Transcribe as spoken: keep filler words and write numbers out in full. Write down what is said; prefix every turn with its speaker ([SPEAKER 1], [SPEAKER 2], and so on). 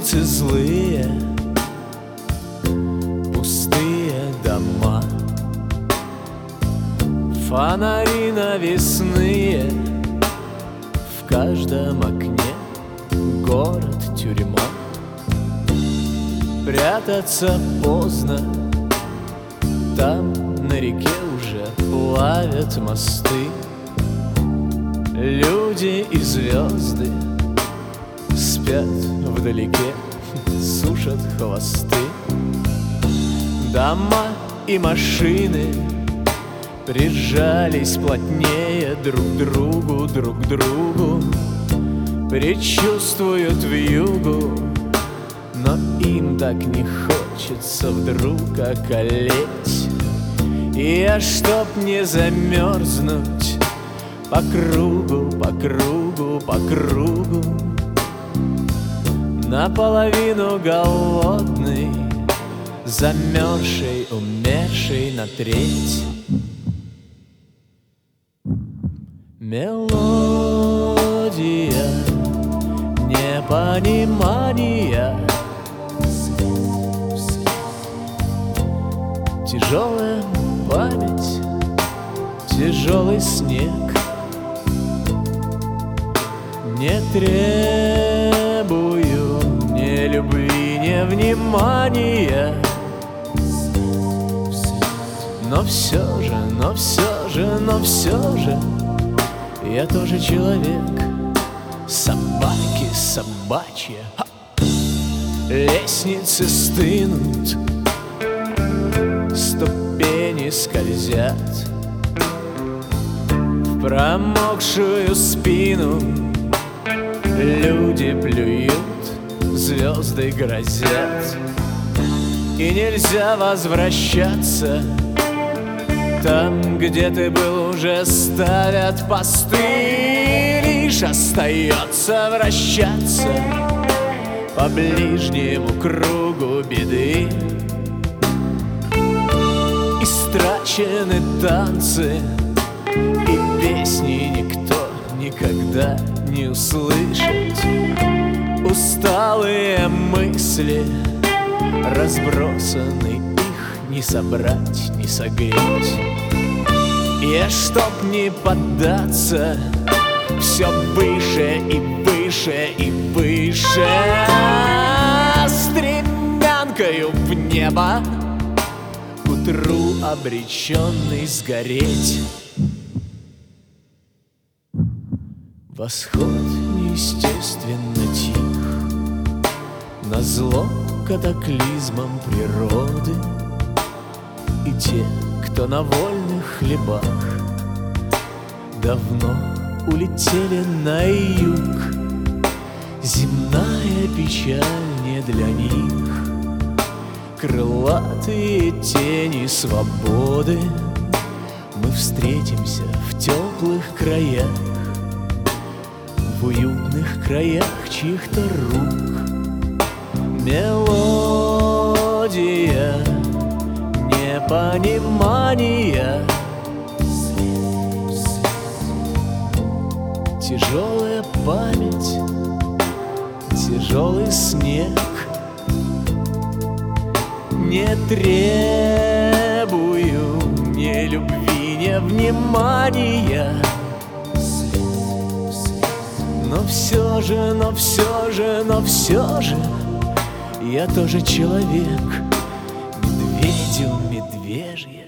[SPEAKER 1] улицы злые, пустые дома, фонари навесные, в каждом окне город-тюрьма. Прятаться поздно, там на реке уже плавят мосты. Люди и звезды спят вдалеке, сушат хвосты. Дома и машины прижались плотнее друг к другу, друг к другу. Предчувствуют вьюгу, но им так не хочется вдруг околеть. И я, чтоб не замерзнуть, по кругу, по кругу, по кругу, наполовину голодный, замерзший, умерший на треть. Мелодия непонимания, тяжелая память, тяжелый снег. Не требую ни любви, ни внимания, но все же, но все же, но все же я тоже человек. Собаки собачьи, ха! Лестницы стынут, ступени скользят в промокшую спину. Люди плюют, звезды грозят, и нельзя возвращаться. Там, где ты был, уже ставят посты. Лишь остается вращаться по ближнему кругу беды. Истрачены танцы, и песни никто никогда не услышит. Усталые мысли разбросаны, их не собрать, не согреть. Я, чтоб не поддаться, все выше и выше и выше, стремянкою в небо, к утру обреченный сгореть. Восход неестественно тих, назло катаклизмам природы. И те, кто на вольных хлебах, давно улетели на юг. Земная печаль не для них, крылатые тени свободы. Мы встретимся в теплых краях, в уютных краях чьих-то рук. Мелодия непонимания, тяжелая память, тяжелый снег. Не требую ни любви, ни внимания, но все же, но все же, но все же я тоже человек. Медведю медвежья